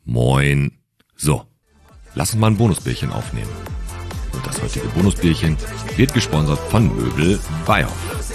Moin. So, lass uns mal ein Bonusbierchen aufnehmen. Und das heutige Bonusbierchen wird gesponsert von Möbel Beihoff.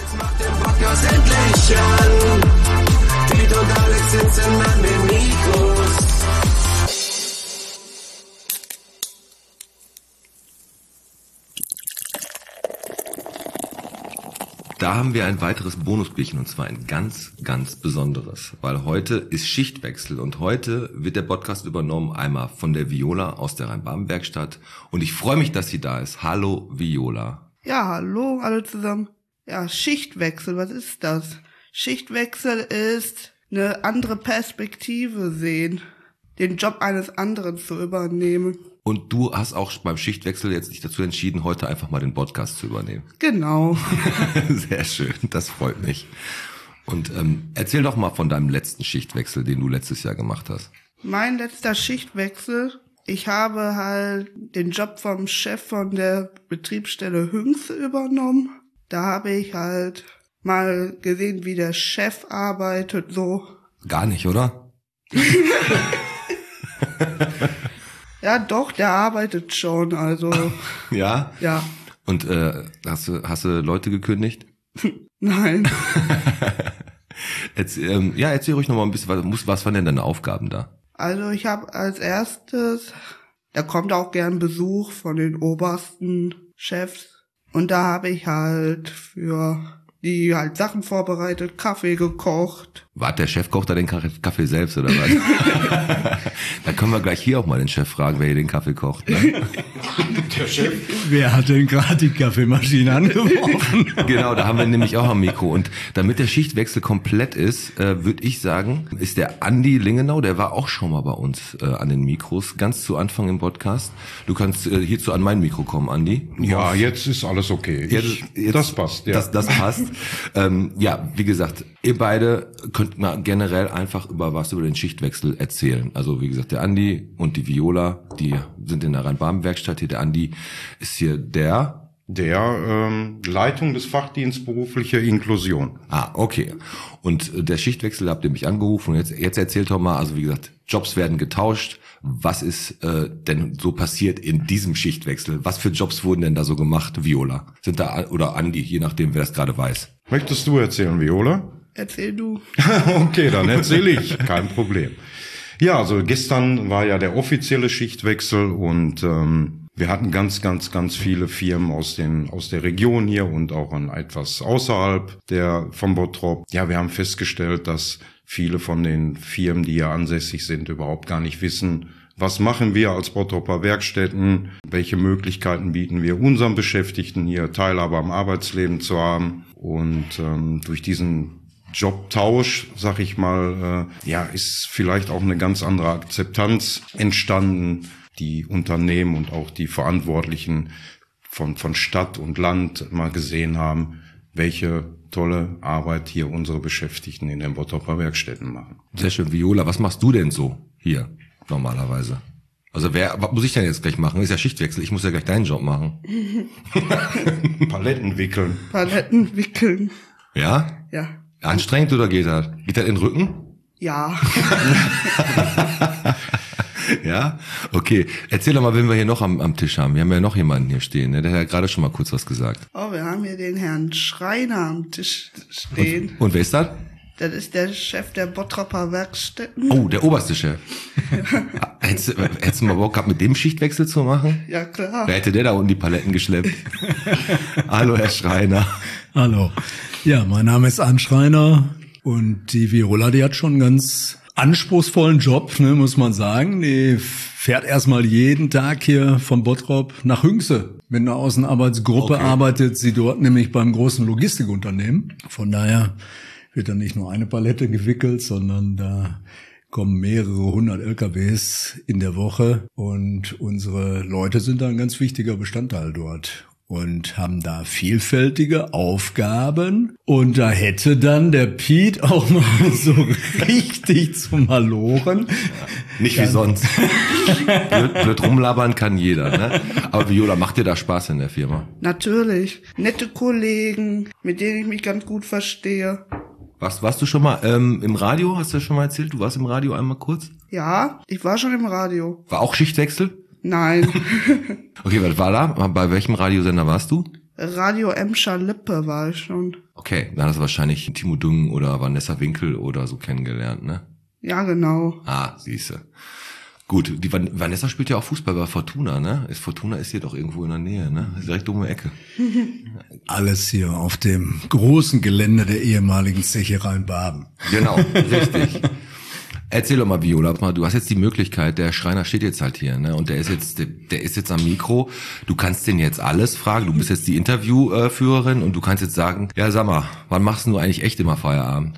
Da haben wir ein weiteres Bonusbierchen und zwar ein ganz, ganz besonderes, weil heute ist Schichtwechsel und heute wird der Podcast übernommen einmal von der Viola aus der Rhein-Baden-Werkstatt und ich freue mich, dass sie da ist. Hallo Viola. Ja, hallo alle zusammen. Ja, Schichtwechsel, was ist das? Schichtwechsel ist eine andere Perspektive sehen, den Job eines anderen zu übernehmen. Und du hast auch beim Schichtwechsel jetzt dich dazu entschieden, heute einfach mal den Podcast zu übernehmen. Genau. Sehr schön, das freut mich. Und erzähl doch mal von deinem letzten Schichtwechsel, den du letztes Jahr gemacht hast. Mein letzter Schichtwechsel, ich habe halt den Job vom Chef von der Betriebsstelle Hünxe übernommen. Da habe ich halt mal gesehen, wie der Chef arbeitet, so. Gar nicht, oder? Ja, doch, der arbeitet schon, also. Ja? Ja. Und hast du Leute gekündigt? Nein. Erzähl ruhig noch mal ein bisschen, was waren denn deine Aufgaben da? Also ich habe als erstes, da kommt auch gern Besuch von den obersten Chefs. Und da habe ich halt für die halt Sachen vorbereitet, Kaffee gekocht. Wart der Chef kocht da den Kaffee selbst oder was? Dann können wir gleich hier auch mal den Chef fragen, wer hier den Kaffee kocht. Ne? Der Chef. Wer hat denn gerade die Kaffeemaschine angeworfen? Genau, da haben wir nämlich auch am Mikro. Und damit der Schichtwechsel komplett ist, würde ich sagen, ist der Andi Lingenau, der war auch schon mal bei uns an den Mikros, ganz zu Anfang im Podcast. Du kannst hierzu an mein Mikro kommen, Andi. Ja, jetzt ist alles okay. Das passt. Ja. Das passt. Wie gesagt, ihr beide könnt mal generell einfach über den Schichtwechsel erzählen. Also wie gesagt, der Andi und die Viola, die sind in der Rhein-Baden-Werkstatt. Hier der Andi ist hier der Leitung des Fachdienstes berufliche Inklusion. Ah, okay. Und der Schichtwechsel, da habt ihr mich angerufen und jetzt erzählt doch mal, also wie gesagt, Jobs werden getauscht. Was ist denn so passiert in diesem Schichtwechsel? Was für Jobs wurden denn da so gemacht, Viola? Sind da, oder Andi, je nachdem, wer das gerade weiß. Möchtest du erzählen, Viola? Erzähl du. Okay, dann erzähle ich. Kein Problem. Ja, also gestern war ja der offizielle Schichtwechsel und wir hatten ganz viele Firmen aus der Region hier und auch etwas außerhalb vom Bottrop. Ja, wir haben festgestellt, dass viele von den Firmen, die hier ansässig sind, überhaupt gar nicht wissen, was machen wir als Bottroper Werkstätten, welche Möglichkeiten bieten wir unseren Beschäftigten hier, Teilhabe am Arbeitsleben zu haben. Und durch diesen Jobtausch, sag ich mal, ist vielleicht auch eine ganz andere Akzeptanz entstanden. Die Unternehmen und auch die Verantwortlichen von Stadt und Land mal gesehen haben, welche tolle Arbeit hier unsere Beschäftigten in den Bottroper Werkstätten machen. Sehr schön. Viola, was machst du denn so hier normalerweise? Also was muss ich denn jetzt gleich machen? Ist ja Schichtwechsel, ich muss ja gleich deinen Job machen. Paletten wickeln. Paletten wickeln. Ja? Ja. Anstrengend oder geht das? Geht das in den Rücken? Ja. Ja? Okay. Erzähl doch mal, wen wir hier noch am Tisch haben. Wir haben ja noch jemanden hier stehen, ne? Der hat ja gerade schon mal kurz was gesagt. Oh, wir haben hier den Herrn Schreiner am Tisch stehen. Und wer ist das? Das ist der Chef der Bottroper Werkstätten. Oh, der oberste Chef. Hättest du mal Bock gehabt, mit dem Schichtwechsel zu machen? Ja, klar. Wer hätte der da unten die Paletten geschleppt? Hallo, Herr Schreiner. Hallo. Ja, mein Name ist Arndt Schreiner und die Viola, die hat schon einen ganz anspruchsvollen Job, ne, muss man sagen. Die fährt erstmal jeden Tag hier von Bottrop nach Hünxe. Mit einer Außenarbeitsgruppe arbeitet sie dort nämlich beim großen Logistikunternehmen. Von daher wird dann nicht nur eine Palette gewickelt, sondern da kommen mehrere hundert LKWs in der Woche und unsere Leute sind da ein ganz wichtiger Bestandteil dort und haben da vielfältige Aufgaben. Und da hätte dann der Piet auch mal so richtig zum Malochen. Nicht wie sonst. blöd rumlabern kann jeder, ne? Aber Viola, macht dir da Spaß in der Firma? Natürlich. Nette Kollegen, mit denen ich mich ganz gut verstehe. Warst du schon mal im Radio? Hast du schon mal erzählt? Du warst im Radio einmal kurz? Ja, ich war schon im Radio. War auch Schichtwechsel? Nein. Okay, was war da? Bei welchem Radiosender warst du? Radio Emscher Lippe war ich schon. Okay, dann hast du wahrscheinlich Timo Düngen oder Vanessa Winkel oder so kennengelernt, ne? Ja, genau. Ah, siehste. Gut, die Vanessa spielt ja auch Fußball bei Fortuna, ne? Fortuna ist hier doch irgendwo in der Nähe, ne? Ist direkt um die Ecke. Alles hier auf dem großen Gelände der ehemaligen Zecherei in Baben. Genau, richtig. Erzähl doch mal, Viola, du hast jetzt die Möglichkeit, der Schreiner steht jetzt halt hier, ne? Und der ist jetzt am Mikro. Du kannst den jetzt alles fragen. Du bist jetzt die Interviewführerin und du kannst jetzt sagen, ja, sag mal, wann machst du eigentlich echt immer Feierabend?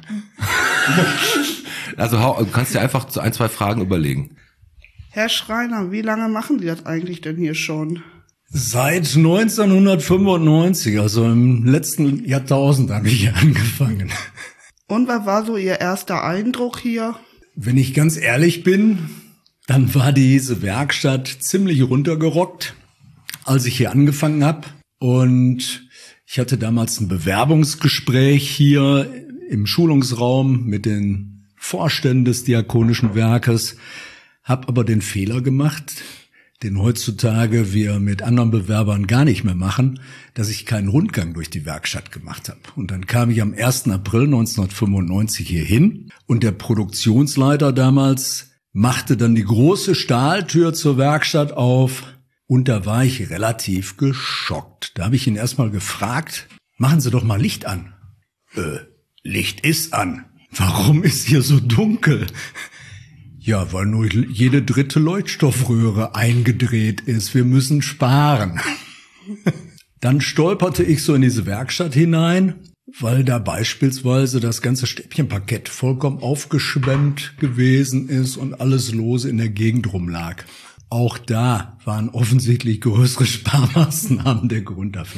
Also du kannst dir einfach so 1, 2 Fragen überlegen. Herr Schreiner, wie lange machen Sie das eigentlich denn hier schon? Seit 1995, also im letzten Jahrtausend habe ich hier angefangen. Und was war so Ihr erster Eindruck hier? Wenn ich ganz ehrlich bin, dann war diese Werkstatt ziemlich runtergerockt, als ich hier angefangen habe. Und ich hatte damals ein Bewerbungsgespräch hier im Schulungsraum mit den Vorständen des Diakonischen Werkes, habe aber den Fehler gemacht, den heutzutage wir mit anderen Bewerbern gar nicht mehr machen, dass ich keinen Rundgang durch die Werkstatt gemacht habe. Und dann kam ich am 1. April 1995 hier hin und der Produktionsleiter damals machte dann die große Stahltür zur Werkstatt auf und da war ich relativ geschockt. Da habe ich ihn erstmal gefragt, machen Sie doch mal Licht an. Licht ist an. Warum ist hier so dunkel? Ja, weil nur jede 3. Leuchtstoffröhre eingedreht ist. Wir müssen sparen. Dann stolperte ich so in diese Werkstatt hinein, weil da beispielsweise das ganze Stäbchenparkett vollkommen aufgeschwemmt gewesen ist und alles lose in der Gegend rumlag. Auch da waren offensichtlich größere Sparmaßnahmen der Grund dafür.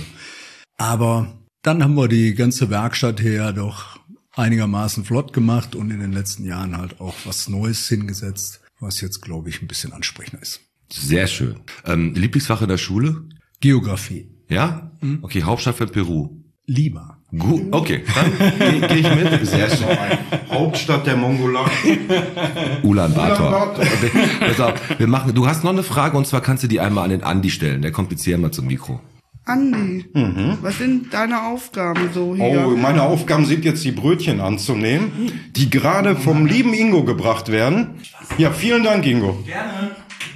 Aber dann haben wir die ganze Werkstatt her doch einigermaßen flott gemacht und in den letzten Jahren halt auch was Neues hingesetzt, was jetzt, glaube ich, ein bisschen ansprechender ist. Sehr schön. Lieblingsfach in der Schule? Geografie. Ja? Okay, Hauptstadt von Peru. Lima. Gut, okay, dann geh ich mit. Sehr schön. Hauptstadt der Mongolei. Ulaanbaatar. Pass auf, du hast noch eine Frage und zwar kannst du die einmal an den Andi stellen. Der kommt jetzt hier mal zum Mikro. Andi, was sind deine Aufgaben so hier? Oh, meine Aufgaben sind jetzt die Brötchen anzunehmen, die gerade vom lieben Ingo gebracht werden. Ja, vielen Dank, Ingo. Gerne.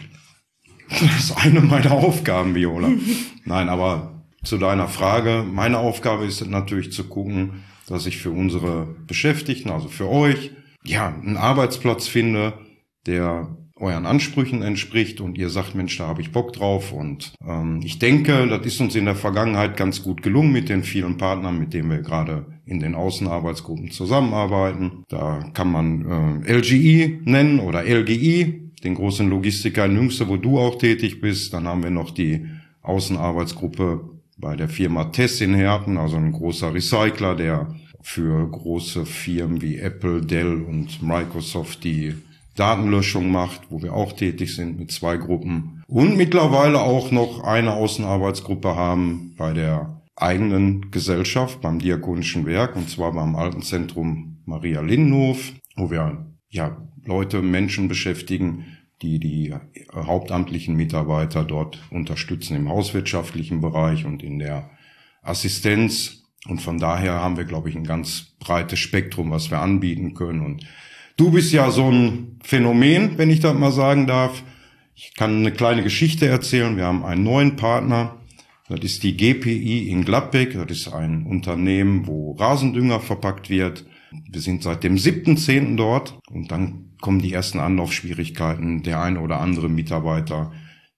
Das ist eine meiner Aufgaben, Viola. Nein, aber zu deiner Frage, meine Aufgabe ist natürlich zu gucken, dass ich für unsere Beschäftigten, also für euch, ja, einen Arbeitsplatz finde, der euren Ansprüchen entspricht und ihr sagt, Mensch, da habe ich Bock drauf. Und ich denke, das ist uns in der Vergangenheit ganz gut gelungen mit den vielen Partnern, mit denen wir gerade in den Außenarbeitsgruppen zusammenarbeiten. Da kann man LGI nennen oder LGI, den großen Logistiker in Nünchse, wo du auch tätig bist. Dann haben wir noch die Außenarbeitsgruppe bei der Firma Tess in Herten, also ein großer Recycler, der für große Firmen wie Apple, Dell und Microsoft die Datenlöschung macht, wo wir auch tätig sind mit 2 Gruppen. Und mittlerweile auch noch eine Außenarbeitsgruppe haben bei der eigenen Gesellschaft, beim Diakonischen Werk, und zwar beim Altenzentrum Maria Lindenhof, wo wir ja Leute, Menschen beschäftigen, die hauptamtlichen Mitarbeiter dort unterstützen im hauswirtschaftlichen Bereich und in der Assistenz. Und von daher haben wir, glaube ich, ein ganz breites Spektrum, was wir anbieten können. Und du bist ja so ein Phänomen, wenn ich das mal sagen darf. Ich kann eine kleine Geschichte erzählen. Wir haben einen neuen Partner. Das ist die GPI in Gladbeck. Das ist ein Unternehmen, wo Rasendünger verpackt wird. Wir sind seit dem 7.10. dort und dann kommen die ersten Anlaufschwierigkeiten. Der eine oder andere Mitarbeiter,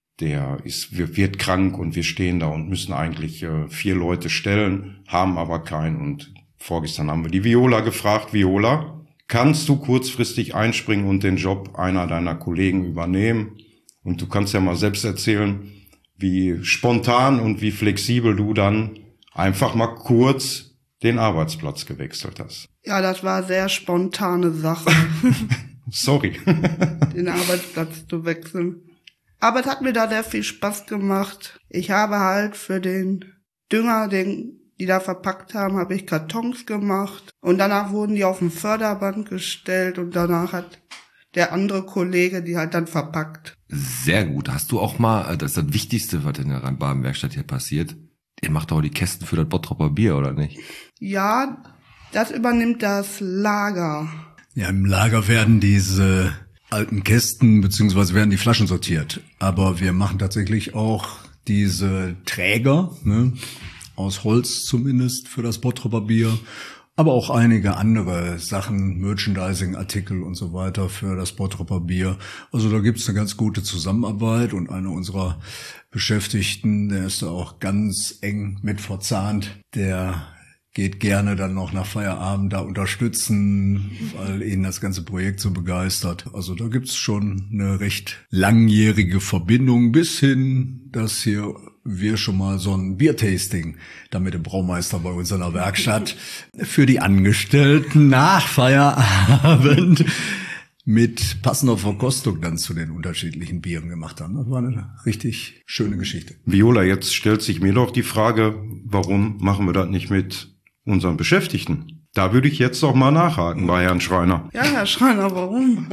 wird krank und wir stehen da und müssen eigentlich 4 Leute stellen, haben aber keinen. Und vorgestern haben wir die Viola gefragt, Viola, kannst du kurzfristig einspringen und den Job einer deiner Kollegen übernehmen? Und du kannst ja mal selbst erzählen, wie spontan und wie flexibel du dann einfach mal kurz den Arbeitsplatz gewechselt hast. Ja, das war sehr spontane Sache, Sorry. den Arbeitsplatz zu wechseln. Aber es hat mir da sehr viel Spaß gemacht. Ich habe halt für den Dünger, die die da verpackt haben, habe ich Kartons gemacht. Und danach wurden die auf ein Förderband gestellt und danach hat der andere Kollege die halt dann verpackt. Sehr gut. Hast du auch mal, das ist das Wichtigste, was in der Rhein-Baden-Werkstatt hier passiert, ihr macht auch die Kästen für das Bottropper Bier, oder nicht? Ja, das übernimmt das Lager. Ja, im Lager werden diese alten Kästen beziehungsweise werden die Flaschen sortiert. Aber wir machen tatsächlich auch diese Träger, ne, aus Holz zumindest für das Bottropper Bier, aber auch einige andere Sachen, Merchandising-Artikel und so weiter für das Bottropper Bier. Also da gibt's eine ganz gute Zusammenarbeit und einer unserer Beschäftigten, der ist da auch ganz eng mit verzahnt, der geht gerne dann noch nach Feierabend da unterstützen, weil ihn das ganze Projekt so begeistert. Also da gibt's schon eine recht langjährige Verbindung bis hin, dass hier wir schon mal so ein Biertasting da mit dem Braumeister bei uns in der Werkstatt für die Angestellten nach Feierabend mit passender Verkostung dann zu den unterschiedlichen Bieren gemacht haben. Das war eine richtig schöne Geschichte. Viola, jetzt stellt sich mir doch die Frage, warum machen wir das nicht mit unseren Beschäftigten? Da würde ich jetzt auch mal nachhaken bei Herrn Schreiner. Ja, Herr Schreiner, warum?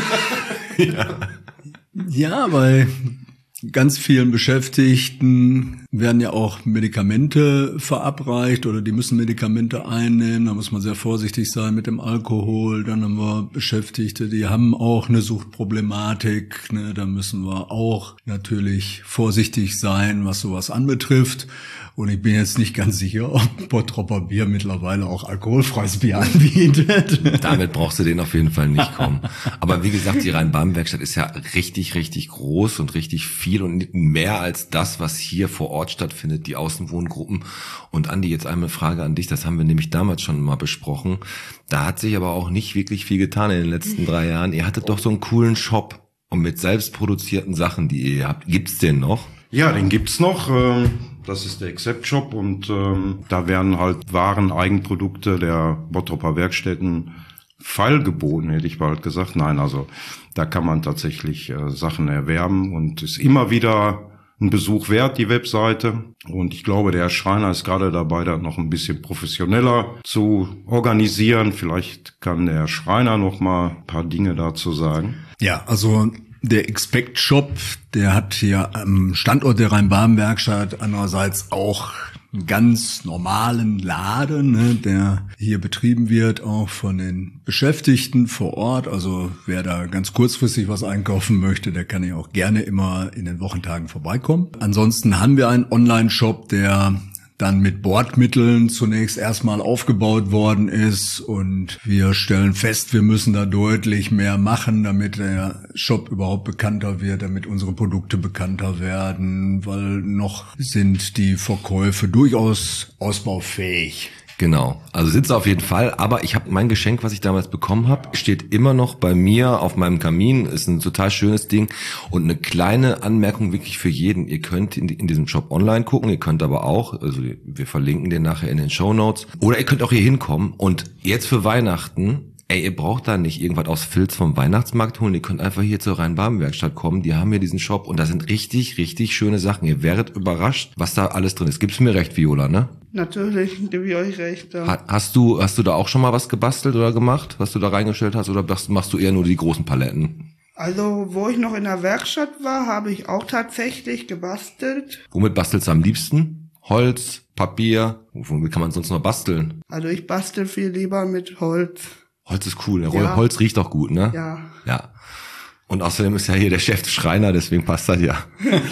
Ja, bei ganz vielen Beschäftigten werden ja auch Medikamente verabreicht oder die müssen Medikamente einnehmen. Da muss man sehr vorsichtig sein mit dem Alkohol. Dann haben wir Beschäftigte, die haben auch eine Suchtproblematik. Ne? Da müssen wir auch natürlich vorsichtig sein, was sowas anbetrifft. Und ich bin jetzt nicht ganz sicher, ob Bottropper Bier mittlerweile auch alkoholfreies Bier anbietet. Damit brauchst du den auf jeden Fall nicht kommen. Aber wie gesagt, die Rhein-Baden-Werkstatt ist ja richtig, richtig groß und richtig viel und mehr als das, was hier vor Ort stattfindet, die Außenwohngruppen. Und Andi, jetzt einmal Frage an dich, das haben wir nämlich damals schon mal besprochen. Da hat sich aber auch nicht wirklich viel getan in den letzten 3 Jahren. Ihr hattet doch so einen coolen Shop und mit selbstproduzierten Sachen, die ihr habt. Gibt's den noch? Ja, den gibt's noch. Das ist der Accept Shop und da werden halt Waren, Eigenprodukte der Bottropper Werkstätten feilgeboten, hätte ich bald gesagt. Nein, also da kann man tatsächlich Sachen erwerben und ist immer wieder ein Besuch wert, die Webseite. Und ich glaube, der Herr Schreiner ist gerade dabei, das noch ein bisschen professioneller zu organisieren. Vielleicht kann der Herr Schreiner noch mal ein paar Dinge dazu sagen. Ja, also der Expect Shop, der hat hier am Standort der Rhein-Baden-Werkstatt andererseits auch einen ganz normalen Laden, ne, der hier betrieben wird, auch von den Beschäftigten vor Ort. Also wer da ganz kurzfristig was einkaufen möchte, der kann ja auch gerne immer in den Wochentagen vorbeikommen. Ansonsten haben wir einen Online-Shop, der dann mit Bordmitteln zunächst erstmal aufgebaut worden ist und wir stellen fest, wir müssen da deutlich mehr machen, damit der Shop überhaupt bekannter wird, damit unsere Produkte bekannter werden, weil noch sind die Verkäufe durchaus ausbaufähig. Genau, also sind sie auf jeden Fall, aber ich habe mein Geschenk, was ich damals bekommen habe, steht immer noch bei mir auf meinem Kamin, ist ein total schönes Ding und eine kleine Anmerkung wirklich für jeden, ihr könnt in diesem Shop online gucken, ihr könnt aber auch, also wir verlinken den nachher in den Shownotes, oder ihr könnt auch hier hinkommen und jetzt für Weihnachten, ihr braucht da nicht irgendwas aus Filz vom Weihnachtsmarkt holen, ihr könnt einfach hier zur Rhein-Baden-Werkstatt kommen, die haben hier diesen Shop und da sind richtig, richtig schöne Sachen, ihr werdet überrascht, was da alles drin ist. Gibst du mir recht, Viola, ne? Natürlich, gebe ich euch recht. Ja. Hast du da auch schon mal was gebastelt oder gemacht, was du da reingestellt hast, oder machst du eher nur die großen Paletten? Also, wo ich noch in der Werkstatt war, habe ich auch tatsächlich gebastelt. Womit bastelst du am liebsten? Holz, Papier? Womit kann man sonst noch basteln? Also ich bastel viel lieber mit Holz. Holz ist cool, Ja. Holz riecht auch gut, ne? Ja. Ja. Und außerdem ist ja hier der Chef Schreiner, deswegen passt das ja.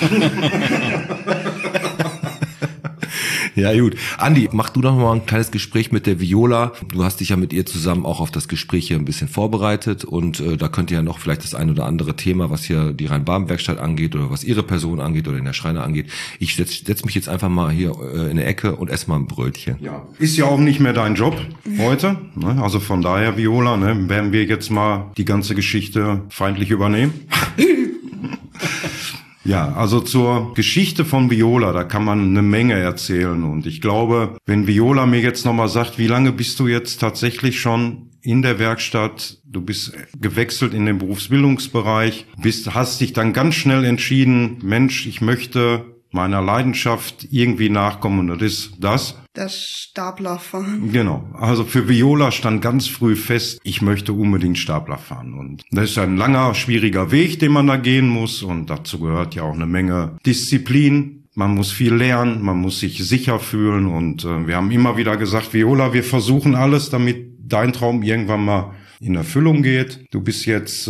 Ja, gut. Andi, mach du doch mal ein kleines Gespräch mit der Viola. Du hast dich ja mit ihr zusammen auch auf das Gespräch hier ein bisschen vorbereitet und da könnt ihr ja noch vielleicht das ein oder andere Thema, was hier die Rhein-Baden-Werkstatt angeht oder was ihre Person angeht oder den der Schreiner angeht. Ich setz mich jetzt einfach mal hier in der Ecke und esse mal ein Brötchen. Ja, ist ja auch nicht mehr dein Job heute. Ne? Also von daher, Viola, ne, werden wir jetzt mal die ganze Geschichte feindlich übernehmen. Ja, also zur Geschichte von Viola, da kann man eine Menge erzählen. Und ich glaube, wenn Viola mir jetzt nochmal sagt, wie lange bist du jetzt tatsächlich schon in der Werkstatt, du bist gewechselt in den Berufsbildungsbereich, hast dich dann ganz schnell entschieden, Mensch, ich möchte meiner Leidenschaft irgendwie nachkommen, und das ist Das Staplerfahren. Genau. Also für Viola stand ganz früh fest, ich möchte unbedingt Stapler fahren. Und das ist ein langer, schwieriger Weg, den man da gehen muss. Und dazu gehört ja auch eine Menge Disziplin. Man muss viel lernen, man muss sich sicher fühlen. Und wir haben immer wieder gesagt, Viola, wir versuchen alles, damit dein Traum irgendwann mal in Erfüllung geht. Du bist jetzt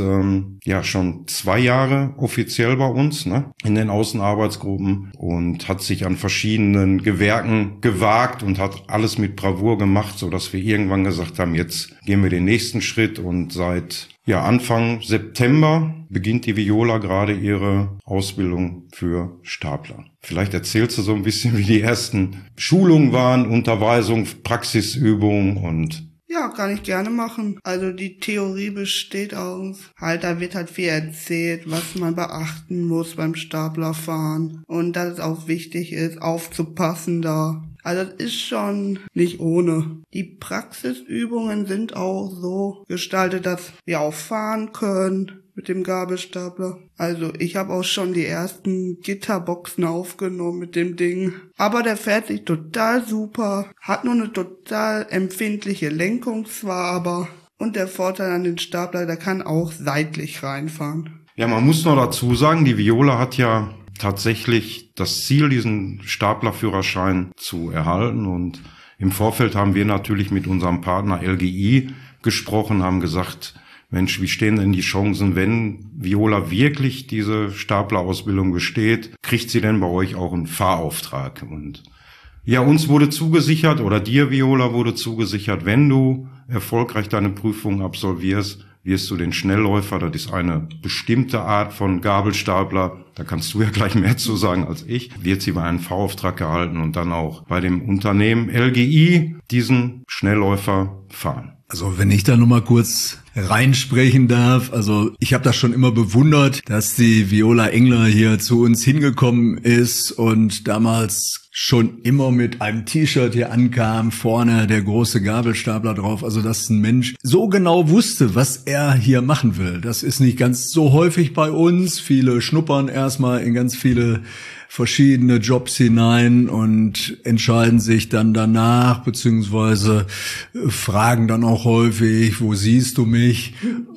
schon 2 Jahre offiziell bei uns, ne, in den Außenarbeitsgruppen, und hat sich an verschiedenen Gewerken gewagt und hat alles mit Bravour gemacht, so dass wir irgendwann gesagt haben, jetzt gehen wir den nächsten Schritt. Und seit Anfang September beginnt die Viola gerade ihre Ausbildung für Stapler. Vielleicht erzählst du so ein bisschen, wie die ersten Schulungen waren, Unterweisung, Praxisübungen und... Ja, kann ich gerne machen. Also die Theorie besteht aus, da wird halt viel erzählt, was man beachten muss beim Staplerfahren. Und dass es auch wichtig ist, aufzupassen da. Also das ist schon nicht ohne. Die Praxisübungen sind auch so gestaltet, dass wir auch fahren können mit dem Gabelstapler. Also ich habe auch schon die ersten Gitterboxen aufgenommen mit dem Ding. Aber der fährt sich total super, hat nur eine total empfindliche Lenkung zwar, aber... Und der Vorteil an den Stapler, der kann auch seitlich reinfahren. Ja, man muss noch dazu sagen, die Viola hat ja tatsächlich das Ziel, diesen Staplerführerschein zu erhalten. Und im Vorfeld haben wir natürlich mit unserem Partner LGI gesprochen, haben gesagt, Mensch, wie stehen denn die Chancen, wenn Viola wirklich diese Staplerausbildung besteht, kriegt sie denn bei euch auch einen Fahrauftrag? Und ja, uns wurde zugesichert, oder dir, Viola, wurde zugesichert, wenn du erfolgreich deine Prüfung absolvierst, wirst du den Schnellläufer, das ist eine bestimmte Art von Gabelstapler, da kannst du ja gleich mehr zu sagen als ich, wird sie bei einem Fahrauftrag gehalten und dann auch bei dem Unternehmen LGI diesen Schnellläufer fahren. Also wenn ich da noch mal kurz reinsprechen darf, also ich habe das schon immer bewundert, dass die Viola Engler hier zu uns hingekommen ist und damals schon immer mit einem T-Shirt hier ankam, vorne der große Gabelstapler drauf, also dass ein Mensch so genau wusste, was er hier machen will. Das ist nicht ganz so häufig bei uns. Viele schnuppern erstmal in ganz viele verschiedene Jobs hinein und entscheiden sich dann danach, beziehungsweise fragen dann auch häufig, wo siehst du mich?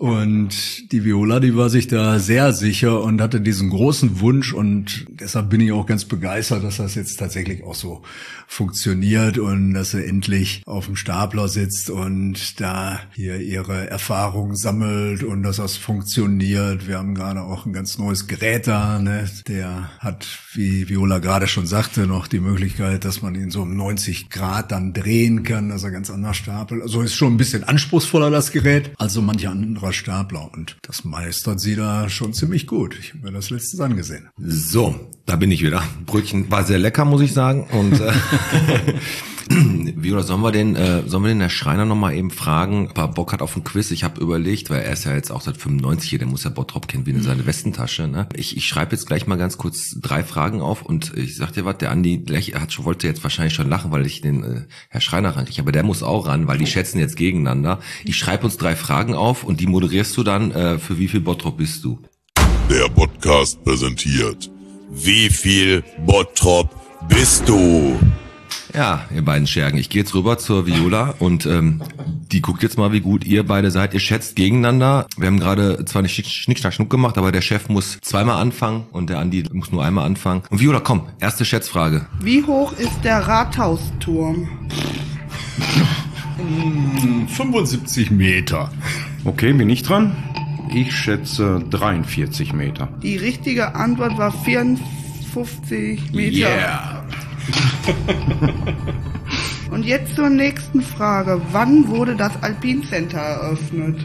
Und die Viola, die war sich da sehr sicher und hatte diesen großen Wunsch, und deshalb bin ich auch ganz begeistert, dass das jetzt tatsächlich auch so funktioniert und dass sie endlich auf dem Stapler sitzt und da hier ihre Erfahrungen sammelt und dass das funktioniert. Wir haben gerade auch ein ganz neues Gerät da, ne? Der hat, wie Viola gerade schon sagte, noch die Möglichkeit, dass man ihn so um 90 Grad dann drehen kann, dass er ganz anders stapelt. Also ist schon ein bisschen anspruchsvoller, das Gerät, als so mancher anderer Stapler. Und das meistert sie da schon ziemlich gut. Ich habe mir das letztens angesehen. So, da bin ich wieder. Brötchen war sehr lecker, muss ich sagen. Und Viola, sollen wir den Herr Schreiner noch mal eben fragen, ob er Bock hat auf ein Quiz? Ich habe überlegt, weil er ist ja jetzt auch seit 95 hier, der muss ja Bottrop kennen wie in seine Westentasche. Ne? Ich schreibe jetzt gleich mal ganz kurz 3 Fragen auf und ich sag dir was, der Andi wollte jetzt wahrscheinlich schon lachen, weil ich den Herr Schreiner rankriege, aber der muss auch ran, weil die schätzen jetzt gegeneinander. Ich schreibe uns 3 Fragen auf und die moderierst du dann. Für wie viel Bottrop bist du? Der Podcast präsentiert: Wie viel Bottrop bist du? Ja, ihr beiden Schergen. Ich gehe jetzt rüber zur Viola und die guckt jetzt mal, wie gut ihr beide seid. Ihr schätzt gegeneinander. Wir haben gerade zwar nicht Schnick, Schnack, Schnuck gemacht, aber der Chef muss 2-mal anfangen und der Andi muss nur einmal anfangen. Und Viola, komm, erste Schätzfrage. Wie hoch ist der Rathausturm? 75 Meter. Okay, bin ich dran? Ich schätze 43 Meter. Die richtige Antwort war 54 Meter. Yeah. Und jetzt zur nächsten Frage. Wann wurde das Alpine Center eröffnet?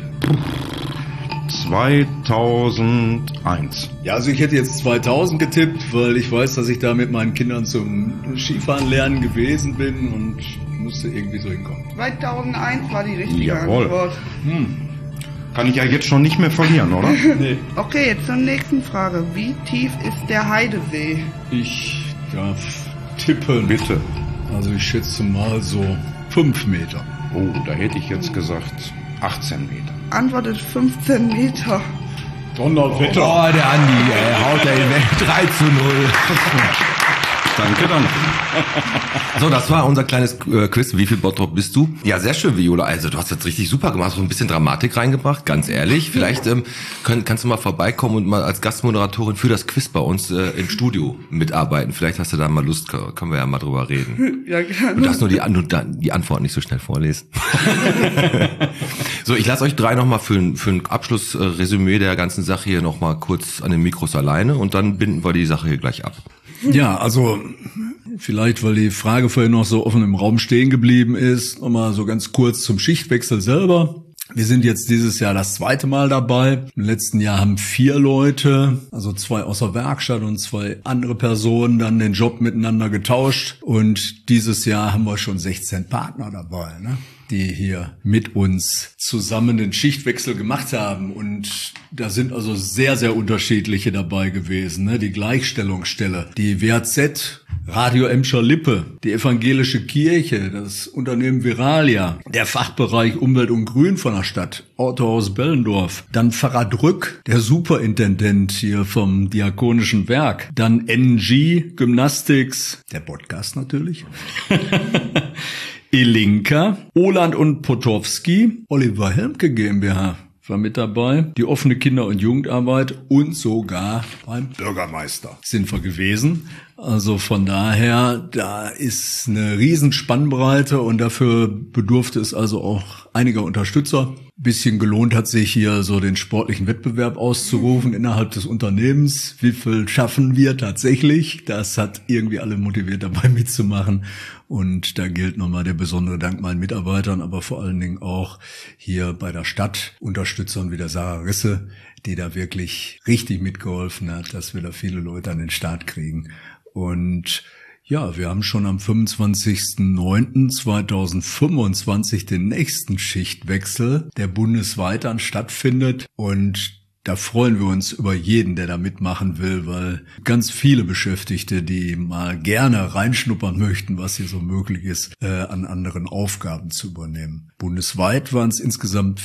2001. Ja, also ich hätte jetzt 2000 getippt, weil ich weiß, dass ich da mit meinen Kindern zum Skifahren lernen gewesen bin und musste irgendwie so hinkommen. 2001 war die richtige Jawohl. Antwort. Kann ich ja jetzt schon nicht mehr verlieren, oder? Nee. Okay, jetzt zur nächsten Frage. Wie tief ist der Heidesee? Ich darf tippen. Bitte. Also ich schätze mal so 5 Meter. Oh, da hätte ich jetzt gesagt 18 Meter. Antwort ist 15 Meter. Donnerwetter. Oh, der Andi, haut er ihn weg. 3-0. Danke. So, das war unser kleines Quiz. Wie viel Bottrop bist du? Ja, sehr schön, Viola. Also du hast jetzt richtig super gemacht, so ein bisschen Dramatik reingebracht, ganz ehrlich. Vielleicht kannst du mal vorbeikommen und mal als Gastmoderatorin für das Quiz bei uns im Studio mitarbeiten. Vielleicht hast du da mal Lust, können wir ja mal drüber reden. Ja, gerne. Du darfst nur die Antwort nicht so schnell vorlesen. So, ich lasse euch drei nochmal für ein Abschlussresümee der ganzen Sache hier nochmal kurz an den Mikros alleine und dann binden wir die Sache hier gleich ab. Ja, also vielleicht, weil die Frage vorhin noch so offen im Raum stehen geblieben ist, nochmal so ganz kurz zum Schichtwechsel selber. Wir sind jetzt dieses Jahr das 2. Mal dabei. Im letzten Jahr haben 4 Leute, also 2 aus der Werkstatt und 2 andere Personen, dann den Job miteinander getauscht. Und dieses Jahr haben wir schon 16 Partner dabei, ne, die hier mit uns zusammen den Schichtwechsel gemacht haben. Und da sind also sehr, sehr unterschiedliche dabei gewesen, ne? Die Gleichstellungsstelle, die WHZ, Radio Emscher Lippe, die Evangelische Kirche, das Unternehmen Viralia, der Fachbereich Umwelt und Grün von der Stadt, Autohaus Bellendorf, dann Pfarrer Drück, der Superintendent hier vom Diakonischen Werk, dann NG Gymnastics, der Podcast natürlich, Elinka, Oland und Potowski, Oliver Helmke GmbH war mit dabei, die offene Kinder- und Jugendarbeit und sogar beim Bürgermeister sind wir gewesen. Also von daher, da ist eine riesen Spannbreite und dafür bedurfte es also auch einiger Unterstützer. Bisschen gelohnt hat sich hier so den sportlichen Wettbewerb auszurufen innerhalb des Unternehmens. Wie viel schaffen wir tatsächlich? Das hat irgendwie alle motiviert, dabei mitzumachen. Und da gilt nochmal der besondere Dank meinen Mitarbeitern, aber vor allen Dingen auch hier bei der Stadt Unterstützern wie der Sarah Risse, die da wirklich richtig mitgeholfen hat, dass wir da viele Leute an den Start kriegen. Und ja, wir haben schon am 25.09.2025 den nächsten Schichtwechsel, der bundesweit dann stattfindet. Und da freuen wir uns über jeden, der da mitmachen will, weil ganz viele Beschäftigte, die mal gerne reinschnuppern möchten, was hier so möglich ist, an anderen Aufgaben zu übernehmen. Bundesweit waren es insgesamt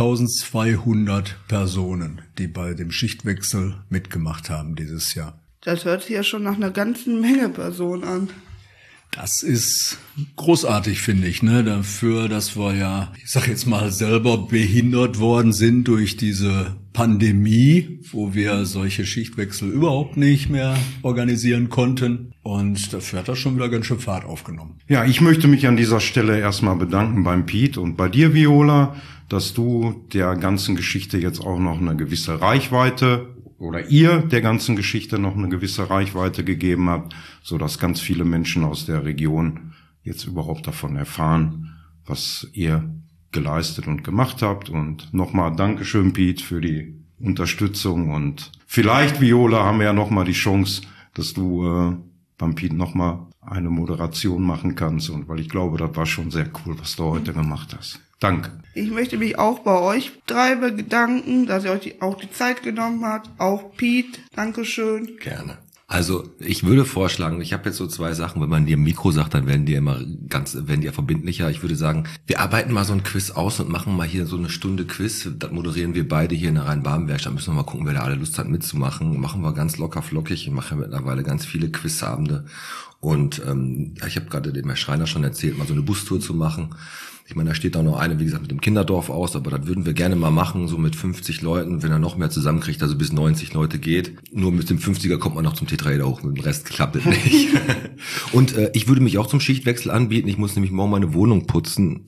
4.200 Personen, die bei dem Schichtwechsel mitgemacht haben dieses Jahr. Das hört sich ja schon nach einer ganzen Menge Personen an. Das ist großartig, finde ich, ne? Dafür, dass wir ja, ich sag jetzt mal, selber behindert worden sind durch diese Pandemie, wo wir solche Schichtwechsel überhaupt nicht mehr organisieren konnten. Und dafür hat das schon wieder ganz schön Fahrt aufgenommen. Ja, ich möchte mich an dieser Stelle erstmal bedanken beim Piet und bei dir, Viola, dass du der ganzen Geschichte jetzt auch noch eine gewisse Reichweite oder ihr der ganzen Geschichte noch eine gewisse Reichweite gegeben habt, so dass ganz viele Menschen aus der Region jetzt überhaupt davon erfahren, was ihr geleistet und gemacht habt. Und nochmal Dankeschön, Piet, für die Unterstützung. Und vielleicht, Viola, haben wir ja nochmal die Chance, dass du beim Piet nochmal eine Moderation machen kannst. Und weil ich glaube, das war schon sehr cool, was du heute gemacht hast. Danke. Ich möchte mich auch bei euch 3 bedanken, dass ihr euch auch die Zeit genommen habt. Auch Piet, Dankeschön. Gerne. Also ich würde vorschlagen, ich habe jetzt so 2 Sachen, wenn man dir im Mikro sagt, dann werden die ja verbindlicher. Ich würde sagen, wir arbeiten mal so ein Quiz aus und machen mal hier so eine Stunde Quiz. Das moderieren wir beide hier in der Rhein-Baden-Werkstatt. Müssen wir mal gucken, wer da alle Lust hat mitzumachen. Machen wir ganz locker flockig. Ich mache ja mittlerweile ganz viele Quizabende. Und ich habe gerade dem Herrn Schreiner schon erzählt, mal so eine Bustour zu machen. Ich meine, da steht auch noch eine, wie gesagt, mit dem Kinderdorf aus, aber das würden wir gerne mal machen, so mit 50 Leuten, wenn er noch mehr zusammenkriegt, also bis 90 Leute geht. Nur mit dem 50er kommt man noch zum Tetraeder hoch, mit dem Rest klappt es nicht. Und ich würde mich auch zum Schichtwechsel anbieten. Ich muss nämlich morgen meine Wohnung putzen,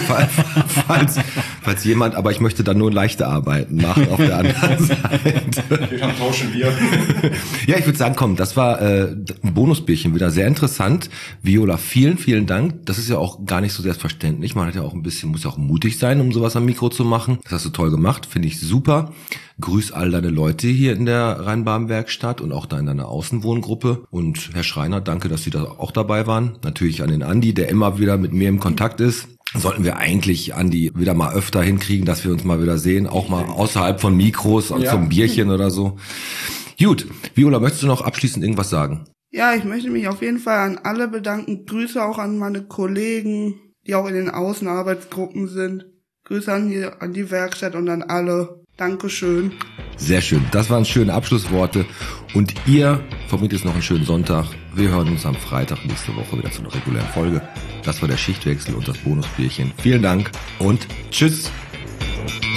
falls jemand, aber ich möchte dann nur leichte Arbeiten machen auf der anderen Seite. Dann tauschen wir. Ja, ich würde sagen, komm, das war ein Bonusbierchen wieder, sehr interessant. Viola, vielen, vielen Dank. Das ist ja auch gar nicht so selbstverständlich. Man hat ja auch ein bisschen, muss ja auch mutig sein, um sowas am Mikro zu machen. Das hast du toll gemacht, finde ich super. Grüß all deine Leute hier in der Rhein-Baden-Werkstatt und auch da in deiner Außenwohngruppe. Und Herr Schreiner, danke, dass Sie da auch dabei waren. Natürlich an den Andi, der immer wieder mit mir im Kontakt ist. Sollten wir eigentlich, Andi, wieder mal öfter hinkriegen, dass wir uns mal wieder sehen, auch mal außerhalb von Mikros, ja, zum Bierchen oder so. Gut, Viola, möchtest du noch abschließend irgendwas sagen? Ja, ich möchte mich auf jeden Fall an alle bedanken. Grüße auch an meine Kollegen, die auch in den Außenarbeitsgruppen sind. Grüße an die Werkstatt und an alle. Dankeschön. Sehr schön. Das waren schöne Abschlussworte. Und ihr vermittelt jetzt noch einen schönen Sonntag. Wir hören uns am Freitag nächste Woche wieder zu einer regulären Folge. Das war der Schichtwechsel und das Bonusbierchen. Vielen Dank und tschüss.